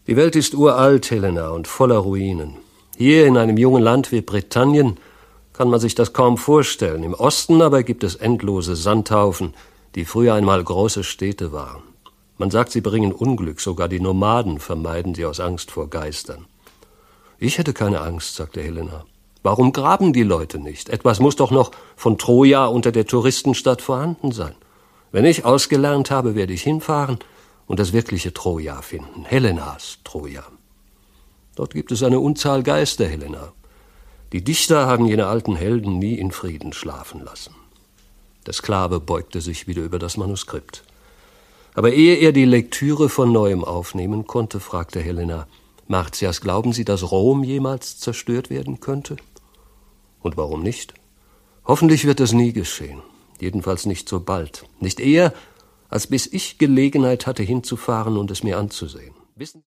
Die Welt ist uralt, Helena, und voller Ruinen. Hier in einem jungen Land wie Britannien kann man sich das kaum vorstellen. Im Osten aber gibt es endlose Sandhaufen, die früher einmal große Städte waren. Man sagt, sie bringen Unglück, sogar die Nomaden vermeiden sie aus Angst vor Geistern. Ich hätte keine Angst, sagte Helena. Warum graben die Leute nicht? Etwas muss doch noch von Troja unter der Touristenstadt vorhanden sein. Wenn ich ausgelernt habe, werde ich hinfahren und das wirkliche Troja finden. Helenas Troja. Dort gibt es eine Unzahl Geister, Helena. Die Dichter haben jene alten Helden nie in Frieden schlafen lassen. Der Sklave beugte sich wieder über das Manuskript. Aber ehe er die Lektüre von neuem aufnehmen konnte, fragte Helena: Martias, glauben Sie, dass Rom jemals zerstört werden könnte? Und warum nicht? Hoffentlich wird es nie geschehen. Jedenfalls nicht so bald. Nicht eher, als bis ich Gelegenheit hatte, hinzufahren und es mir anzusehen. Wissen